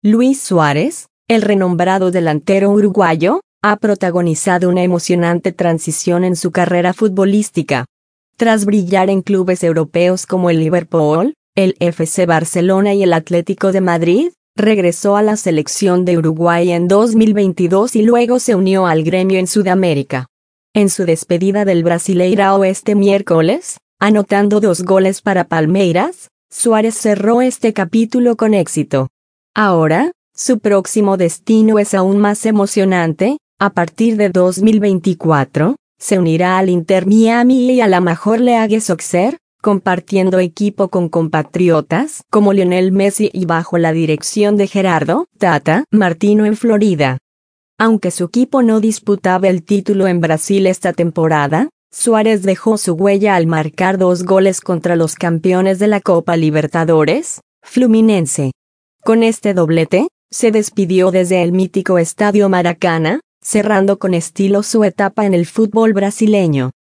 Luis Suárez, el renombrado delantero uruguayo, ha protagonizado una emocionante transición en su carrera futbolística. Tras brillar en clubes europeos como el Liverpool, el FC Barcelona y el Atlético de Madrid, regresó a la selección de Uruguay en 2022 y luego se unió al gremio en Sudamérica. En su despedida del Brasileirao este miércoles, anotando 2 goles para Palmeiras, Suárez cerró este capítulo con éxito. Ahora, su próximo destino es aún más emocionante. A partir de 2024, se unirá al Inter Miami y a la Major League Soccer, compartiendo equipo con compatriotas como Lionel Messi y bajo la dirección de Gerardo Tata Martino en Florida. Aunque su equipo no disputaba el título en Brasil esta temporada, Suárez dejó su huella al marcar 2 goles contra los campeones de la Copa Libertadores, Fluminense. Con este doblete, se despidió desde el mítico Estadio Maracaná, cerrando con estilo su etapa en el fútbol brasileño.